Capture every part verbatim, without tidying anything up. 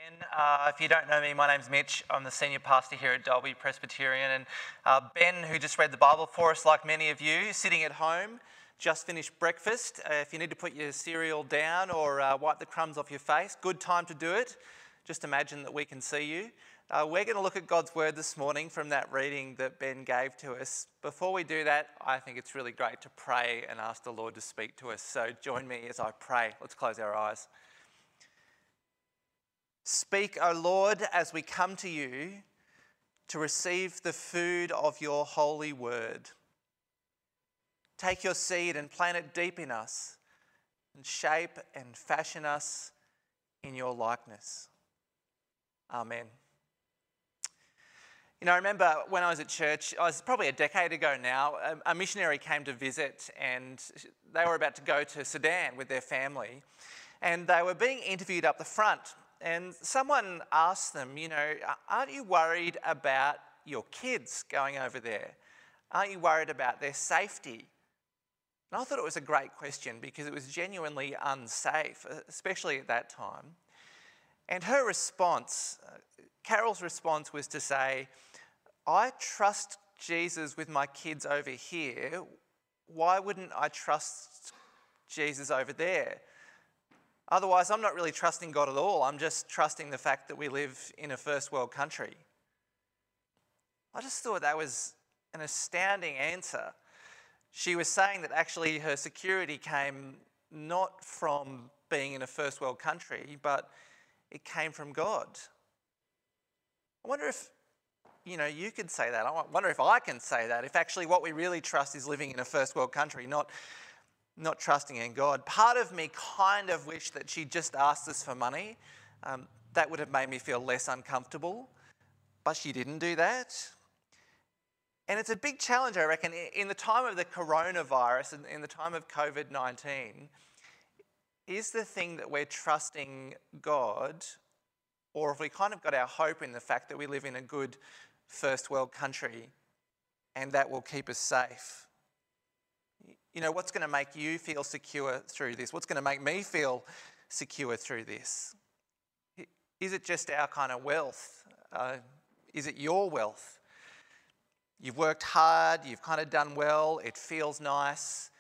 Ben. Uh, if you don't know me, my name's Mitch. I'm the senior pastor here at Dalby Presbyterian. And uh, Ben, who just read the Bible for us, like many of you, sitting at home, just finished breakfast. Uh, if you need to put your cereal down or uh, wipe the crumbs off your face, good time to do it. Just imagine that we can see you. Uh, we're going to look at God's Word this morning from that reading that Ben gave to us. Before we do that, I think it's really great to pray and ask the Lord to speak to us. So join me as I pray. Let's close our eyes. Speak, O Lord, as we come to you to receive the food of your holy word. Take your seed and plant it deep in us and shape and fashion us in your likeness. Amen. You know, I remember when I was at church, I was probably a decade ago now, a, a missionary came to visit and they were about to go to Sudan with their family and they were being interviewed up the front. And someone asked them, you know, aren't you worried about your kids going over there? Aren't you worried about their safety? And I thought it was a great question because it was genuinely unsafe, especially at that time. And her response, Carol's response was to say, I trust Jesus with my kids over here. Why wouldn't I trust Jesus over there? Otherwise, I'm not really trusting God at all. I'm just trusting the fact that we live in a first world country. I just thought that was an astounding answer. She was saying that actually her security came not from being in a first world country, but it came from God. I wonder if, you know, you could say that. I wonder if I can say that, if actually what we really trust is living in a first world country, not not trusting in God. Part of me kind of wished that she just asked us for money. Um, that would have made me feel less uncomfortable, but she didn't do that. And it's a big challenge, I reckon, in the time of the coronavirus and in the time of covid nineteen, is the thing that we're trusting God, or have we kind of got our hope in the fact that we live in a good first world country and that will keep us safe? You know, what's going to make you feel secure through this? What's going to make me feel secure through this? Is it just our kind of wealth? Uh, is it your wealth? You've worked hard, you've kind of done well, it feels nice.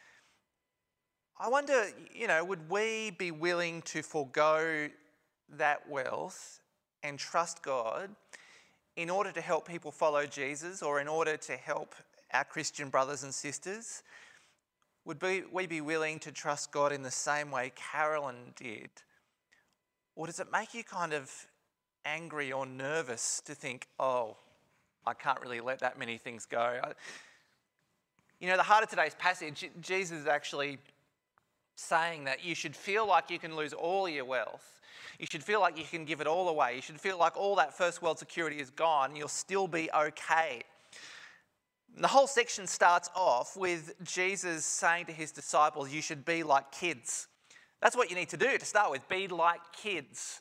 I wonder, you know, would we be willing to forego that wealth and trust God in order to help people follow Jesus or in order to help our Christian brothers and sisters? Would we be willing to trust God in the same way Carolyn did? Or does it make you kind of angry or nervous to think, oh, I can't really let that many things go? You know, the heart of today's passage, Jesus is actually saying that you should feel like you can lose all your wealth. You should feel like you can give it all away. You should feel like all that first world security is gone and you'll still be okay. The whole section starts off with Jesus saying to his disciples, you should be like kids. That's what you need to do to start with, be like kids.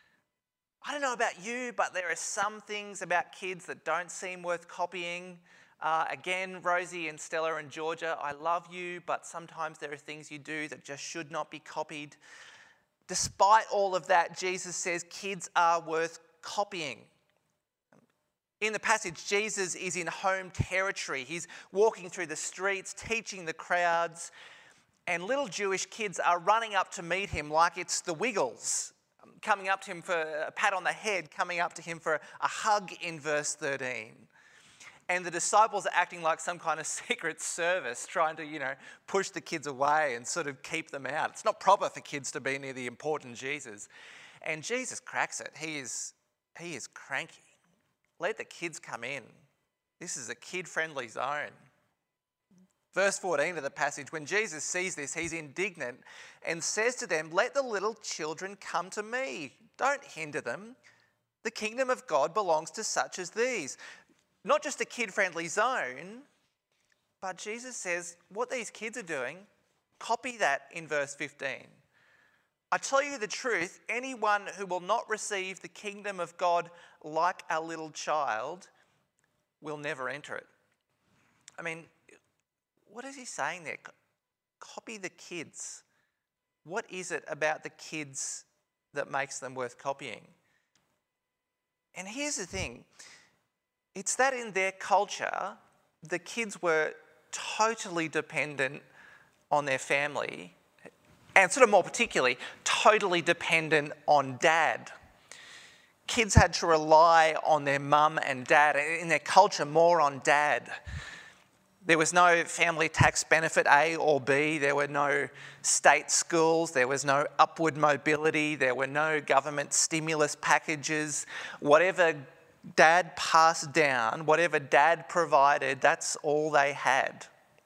I don't know about you, but there are some things about kids that don't seem worth copying. Uh, again, Rosie and Stella and Georgia, I love you, but sometimes there are things you do that just should not be copied. Despite all of that, Jesus says kids are worth copying. In the passage, Jesus is in home territory. He's walking through the streets, teaching the crowds, and little Jewish kids are running up to meet him like it's the Wiggles, coming up to him for a pat on the head, coming up to him for a hug in verse thirteen. And the disciples are acting like some kind of secret service, trying to, you know, push the kids away and sort of keep them out. It's not proper for kids to be near the important Jesus. And Jesus cracks it. He is, he is cranky. Let the kids come in. This is a kid-friendly zone. Verse fourteen of the passage, when Jesus sees this, he's indignant and says to them, let the little children come to me. Don't hinder them. The kingdom of God belongs to such as these. Not just a kid-friendly zone, but Jesus says what these kids are doing, copy that in verse fifteen. I tell you the truth, anyone who will not receive the kingdom of God like a little child will never enter it. I mean, what is he saying there? Copy the kids. What is it about the kids that makes them worth copying? And here's the thing. It's that in their culture, the kids were totally dependent on their family, and sort of more particularly, totally dependent on dad. Kids had to rely on their mum and dad, in their culture more on dad. There was no family tax benefit A or B, there were no state schools, there was no upward mobility, there were no government stimulus packages. Whatever dad passed down, whatever dad provided, that's all they had.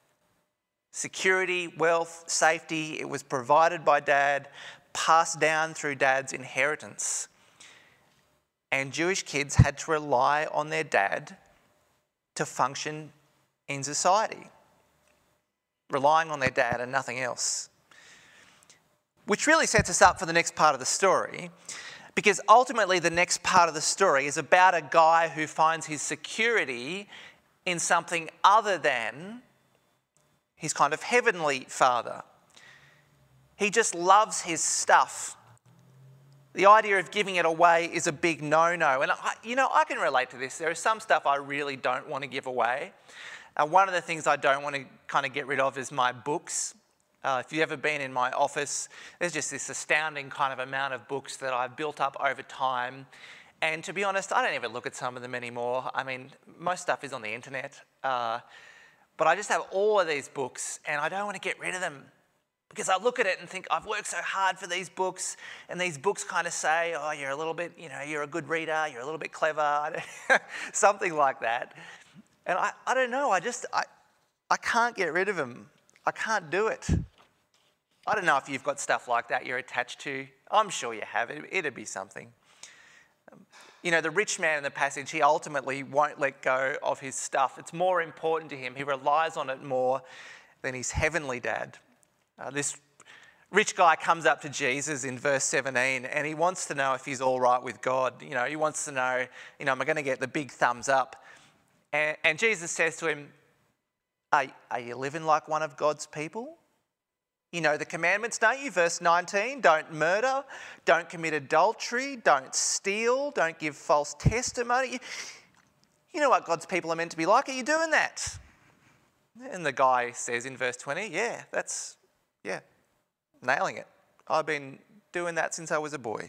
Security, wealth, safety, it was provided by dad, passed down through dad's inheritance. And Jewish kids had to rely on their dad to function in society, relying on their dad and nothing else. Which really sets us up for the next part of the story, because ultimately the next part of the story is about a guy who finds his security in something other than his kind of heavenly father. He just loves his stuff. The idea of giving it away is a big no-no. And, I, you know, I can relate to this. There is some stuff I really don't want to give away. Uh, one of the things I don't want to kind of get rid of is my books. Uh, if you've ever been in my office, there's just this astounding kind of amount of books that I've built up over time. And to be honest, I don't even look at some of them anymore. I mean, most stuff is on the internet. Uh, but I just have all of these books and I don't want to get rid of them. Because I look at it and think, I've worked so hard for these books, and these books kind of say, oh, you're a little bit, you know, you're a good reader, you're a little bit clever, something like that. And I, I don't know, I just, I, I can't get rid of them. I can't do it. I don't know if you've got stuff like that you're attached to. I'm sure you have. It, it'd be something. Um, you know, the rich man in the passage, he ultimately won't let go of his stuff. It's more important to him. He relies on it more than his heavenly dad. Uh, this rich guy comes up to Jesus in verse seventeen and he wants to know if he's all right with God. You know, he wants to know, you know, am I going to get the big thumbs up? And, and Jesus says to him, are, are you living like one of God's people? You know the commandments, don't you? Verse nineteen, don't murder, don't commit adultery, don't steal, don't give false testimony. You, you know what God's people are meant to be like. Are you doing that? And the guy says in verse twenty, yeah, that's... Yeah, nailing it. I've been doing that since I was a boy.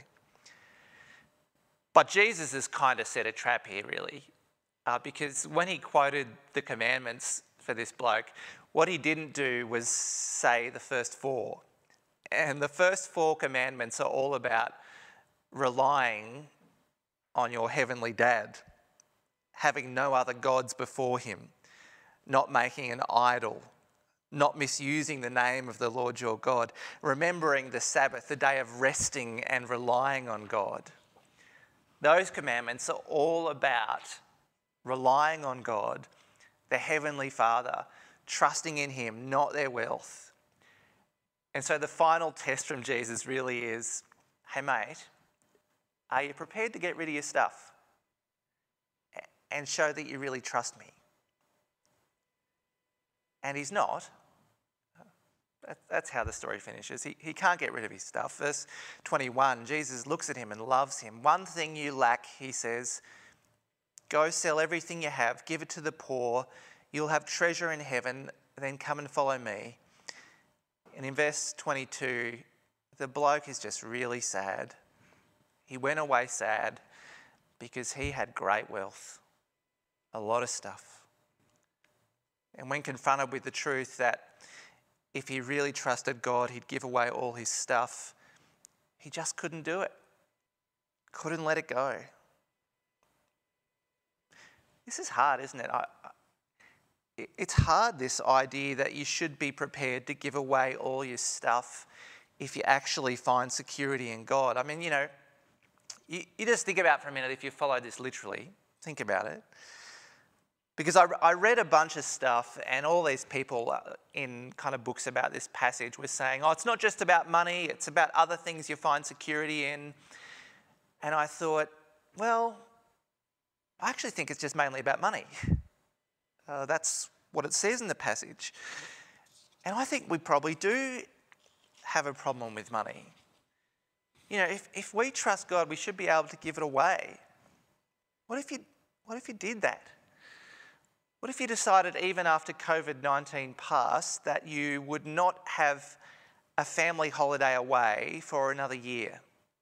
But Jesus has kind of set a trap here, really, uh, because when he quoted the commandments for this bloke, what he didn't do was say the first four. And the first four commandments are all about relying on your heavenly dad, having no other gods before him, not making an idol, not misusing the name of the Lord your God, remembering the Sabbath, the day of resting and relying on God. Those commandments are all about relying on God, the Heavenly Father, trusting in him, not their wealth. And so the final test from Jesus really is, hey mate, are you prepared to get rid of your stuff and show that you really trust me? And he's not. That's how the story finishes. He, he can't get rid of his stuff. Verse twenty-one, Jesus looks at him and loves him. One thing you lack, he says, go sell everything you have, give it to the poor, you'll have treasure in heaven, then come and follow me. And in verse twenty-two, the bloke is just really sad. He went away sad because he had great wealth, a lot of stuff. And when confronted with the truth that if he really trusted God, he'd give away all his stuff, he just couldn't do it. Couldn't let it go. This is hard, isn't it? I, I, it's hard, this idea that you should be prepared to give away all your stuff if you actually find security in God. I mean, you know, you, you just think about for a minute, if you follow this literally, think about it. Because I, I read a bunch of stuff and all these people in kind of books about this passage were saying, oh, it's not just about money, it's about other things you find security in. And I thought, well, I actually think it's just mainly about money. Uh, that's what it says in the passage. And I think we probably do have a problem with money. You know, if, if we trust God, we should be able to give it away. What if you, what if you did that? What if you decided even after COVID nineteen passed that you would not have a family holiday away for another year?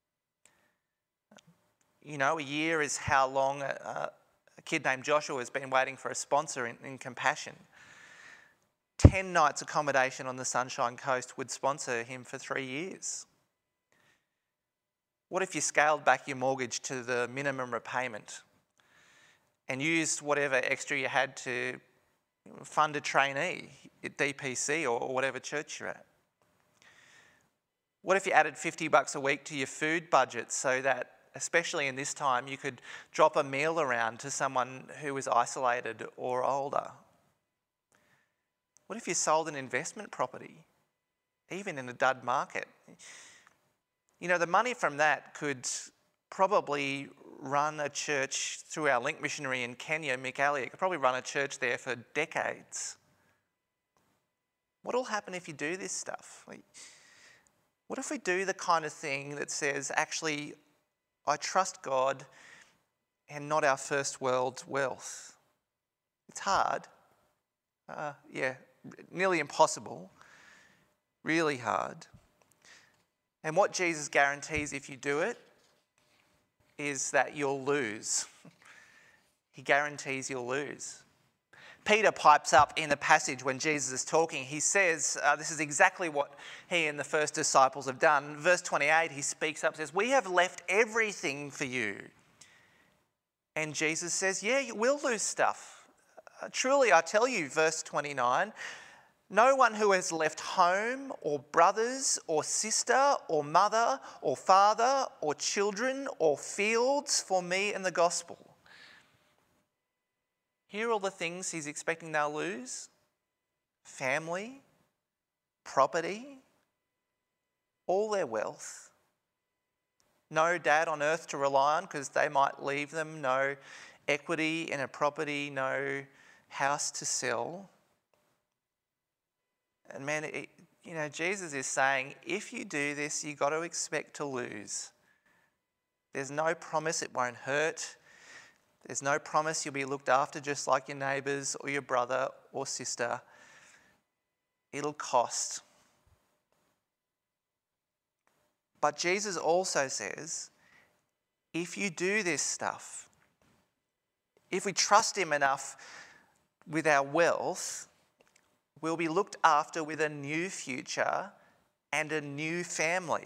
You know, a year is how long a, a kid named Joshua has been waiting for a sponsor in, in Compassion. Ten nights accommodation on the Sunshine Coast would sponsor him for three years. What if you scaled back your mortgage to the minimum repayment and used whatever extra you had to fund a trainee at D P C or whatever church you're at? What if you added fifty bucks a week to your food budget so that, especially in this time, you could drop a meal around to someone who was isolated or older? What if you sold an investment property, even in a dud market? You know, the money from that could probably run a church through our Link missionary in Kenya, Mick Elliott, could probably run a church there for decades. What will happen if you do this stuff? What if we do the kind of thing that says, actually, I trust God and not our first world wealth? It's hard. Uh, yeah, nearly impossible. Really hard. And what Jesus guarantees if you do it is that you'll lose. He guarantees you'll lose. Peter pipes up in the passage when Jesus is talking. He says, uh, this is exactly what he and the first disciples have done. Verse twenty-eight, he speaks up and says, we have left everything for you. And Jesus says, yeah, you will lose stuff. Uh, truly, I tell you, verse twenty-nine, no one who has left home or brothers or sister or mother or father or children or fields for me and the gospel. Here are all the things he's expecting they'll lose: family, property, all their wealth. No dad on earth to rely on because they might leave them. No equity in a property, no house to sell. And man, it, you know, Jesus is saying, if you do this, you've got to expect to lose. There's no promise it won't hurt. There's no promise you'll be looked after just like your neighbours or your brother or sister. It'll cost. But Jesus also says, if you do this stuff, if we trust him enough with our wealth, we'll be looked after with a new future and a new family.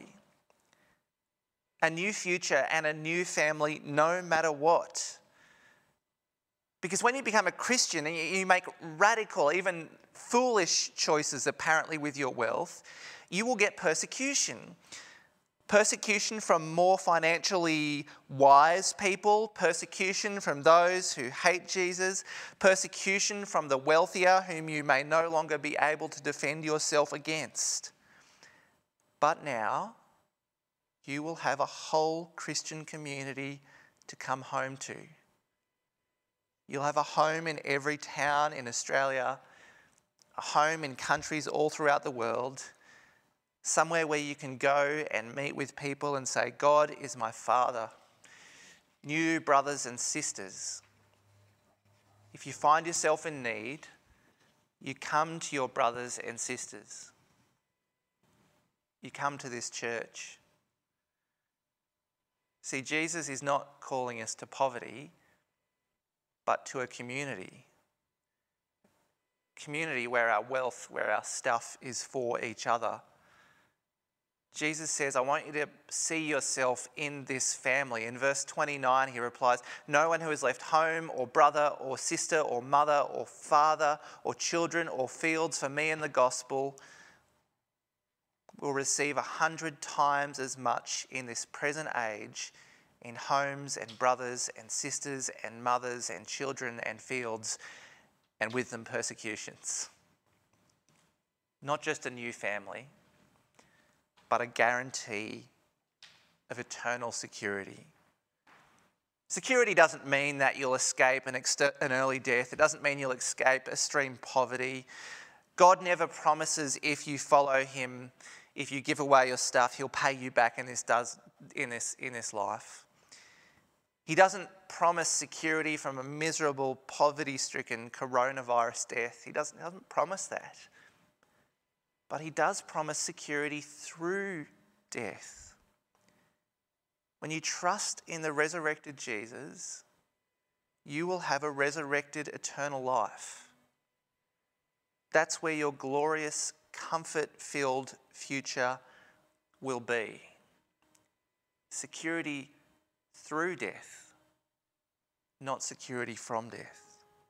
A new future and a new family no matter what. Because when you become a Christian and you make radical, even foolish choices apparently with your wealth, you will get persecution. Persecution from more financially wise people, persecution from those who hate Jesus, persecution from the wealthier whom you may no longer be able to defend yourself against. But now you will have a whole Christian community to come home to. You'll have a home in every town in Australia, a home in countries all throughout the world, somewhere where you can go and meet with people and say, God is my Father. New brothers and sisters. If you find yourself in need, you come to your brothers and sisters. You come to this church. See, Jesus is not calling us to poverty, but to a community. Community where our wealth, where our stuff is for each other. Jesus says, I want you to see yourself in this family. In verse twenty-nine, he replies, no one who has left home or brother or sister or mother or father or children or fields for me and the gospel will receive a hundred times as much in this present age in homes and brothers and sisters and mothers and children and fields, and with them persecutions. Not just a new family, but a guarantee of eternal security. Security doesn't mean that you'll escape an, exter- an early death. It doesn't mean you'll escape extreme poverty. God never promises if you follow him, if you give away your stuff, he'll pay you back in this, does, in this, in this life. He doesn't promise security from a miserable, poverty-stricken coronavirus death. He doesn't, doesn't promise that. But he does promise security through death. When you trust in the resurrected Jesus, you will have a resurrected eternal life. That's where your glorious, comfort-filled future will be. Security through death, not security from death.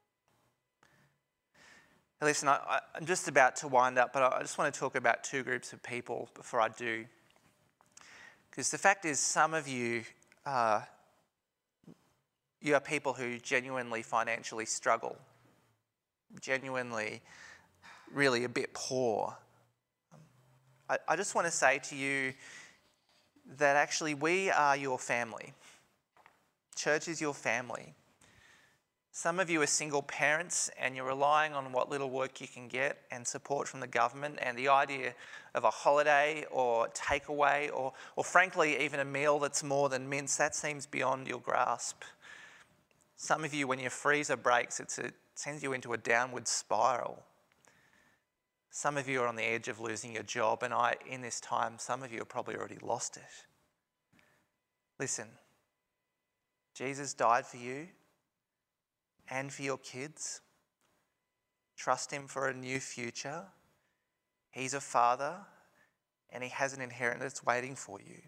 Now listen, I, I'm just about to wind up, but I just want to talk about two groups of people before I do. Because the fact is, some of you, uh, you are people who genuinely financially struggle, genuinely, really a bit poor. I, I just want to say to you that actually we are your family. Church is your family. Some of you are single parents and you're relying on what little work you can get and support from the government, and the idea of a holiday or takeaway or, or frankly even a meal that's more than mince, that seems beyond your grasp. Some of you, when your freezer breaks, it's a, it sends you into a downward spiral. Some of you are on the edge of losing your job, and I, in this time, some of you have probably already lost it. Listen, Jesus died for you and for your kids. Trust him for a new future. He's a father and he has an inheritance waiting for you.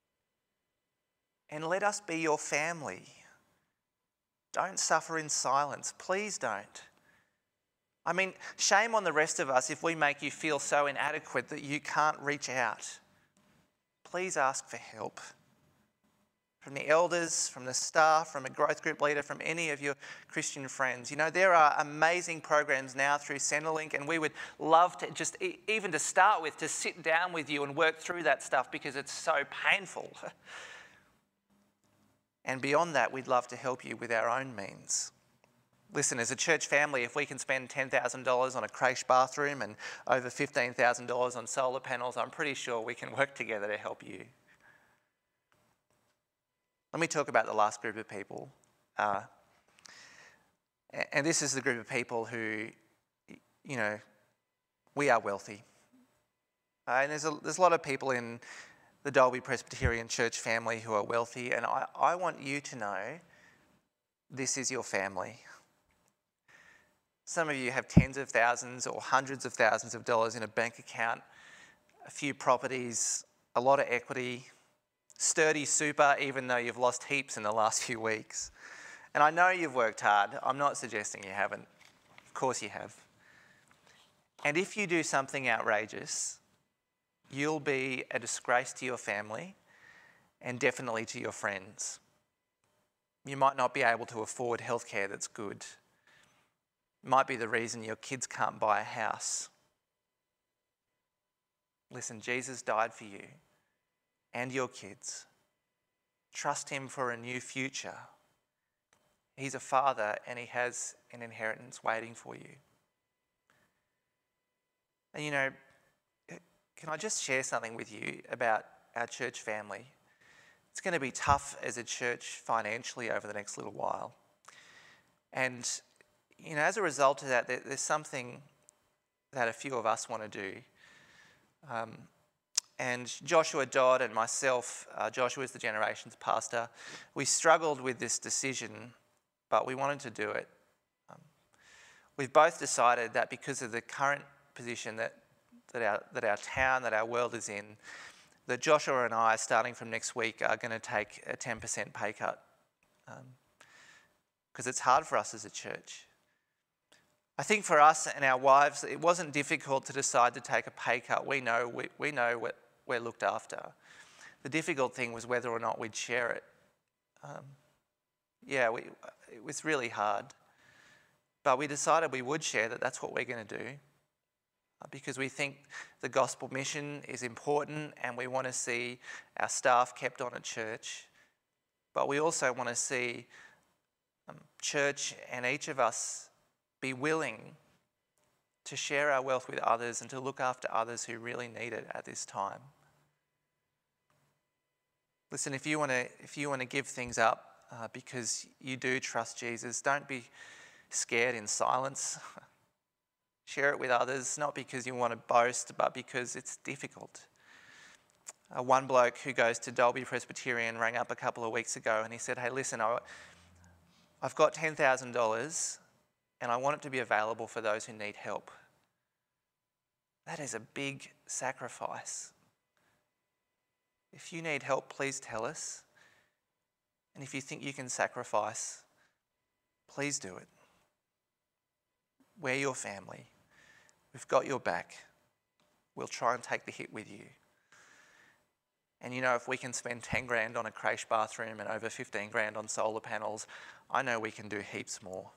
And let us be your family. Don't suffer in silence. Please don't. I mean, shame on the rest of us if we make you feel so inadequate that you can't reach out. Please ask for help. From the elders, from the staff, from a growth group leader, from any of your Christian friends. You know, there are amazing programs now through Centrelink, and we would love to just, even to start with, to sit down with you and work through that stuff because it's so painful. And beyond that, we'd love to help you with our own means. Listen, as a church family, if we can spend ten thousand dollars on a creche bathroom and over fifteen thousand dollars on solar panels, I'm pretty sure we can work together to help you. Let me talk about the last group of people. Uh, and this is the group of people who, you know, we are wealthy. Uh, and there's a, there's a lot of people in the Dalby Presbyterian Church family who are wealthy, and I, I want you to know this is your family. Some of you have tens of thousands or hundreds of thousands of dollars in a bank account, a few properties, a lot of equity, sturdy super, even though you've lost heaps in the last few weeks. And I know you've worked hard. I'm not suggesting you haven't. Of course you have. And if you do something outrageous, you'll be a disgrace to your family and definitely to your friends. You might not be able to afford healthcare that's good. It might be the reason your kids can't buy a house. Listen, Jesus died for you and your kids. Trust him for a new future. He's a father and he has an inheritance waiting for you. And you know, can I just share something with you about our church family? It's going to be tough as a church financially over the next little while. And, you know, as a result of that, there's something that a few of us want to do. Um, and Joshua Dodd and myself, uh, Joshua is the Generations pastor, we struggled with this decision, but we wanted to do it. Um, we've both decided that because of the current position that, that, our, that our town, that our world is in, that Joshua and I, starting from next week, are going to take a ten percent pay cut. Because um, it's hard for us as a church. I think for us and our wives, it wasn't difficult to decide to take a pay cut. We know we, we know what we're looked after. The difficult thing was whether or not we'd share it. Um, yeah, we, it was really hard. But we decided we would share that that's what we're going to do. Because we think the gospel mission is important and we want to see our staff kept on at church. But we also want to see um, church and each of us be willing to share our wealth with others and to look after others who really need it at this time. Listen, if you want to, if you want to give things up, uh, because you do trust Jesus. Don't be scared in silence. Share it with others, not because you want to boast, but because it's difficult. Uh, one bloke who goes to Dalby Presbyterian rang up a couple of weeks ago and he said, hey, listen, I, I've got ten thousand dollars and I want it to be available for those who need help. That is a big sacrifice. If you need help, please tell us. And if you think you can sacrifice, please do it. We're your family. We've got your back. We'll try and take the hit with you. And you know, if we can spend ten grand on a creche bathroom and over fifteen grand on solar panels, I know we can do heaps more.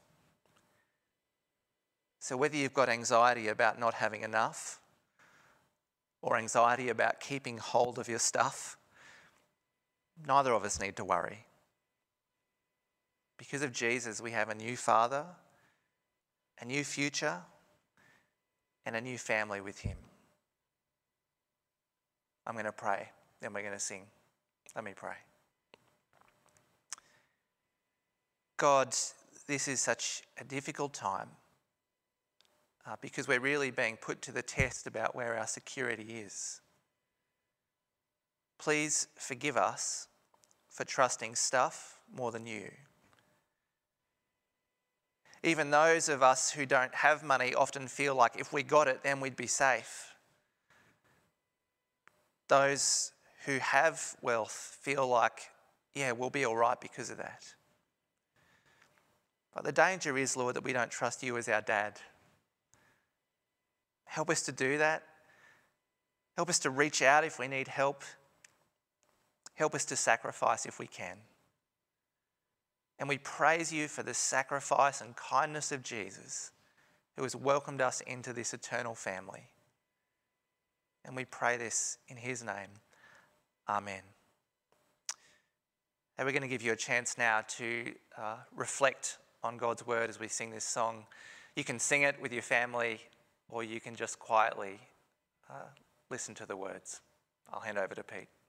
So whether you've got anxiety about not having enough or anxiety about keeping hold of your stuff, neither of us need to worry. Because of Jesus, we have a new Father, a new future, and a new family with him. I'm going to pray, then we're going to sing. Let me pray. God, this is such a difficult time uh, because we're really being put to the test about where our security is. Please forgive us for trusting stuff more than you. Even those of us who don't have money often feel like if we got it, then we'd be safe. Those who have wealth feel like, yeah, we'll be all right because of that. But the danger is, Lord, that we don't trust you as our dad. Help us to do that. Help us to reach out if we need help. Help us to sacrifice if we can. And we praise you for the sacrifice and kindness of Jesus, who has welcomed us into this eternal family. And we pray this in his name. Amen. And we're going to give you a chance now to uh, reflect on God's word as we sing this song. You can sing it with your family, or you can just quietly uh, listen to the words. I'll hand over to Pete.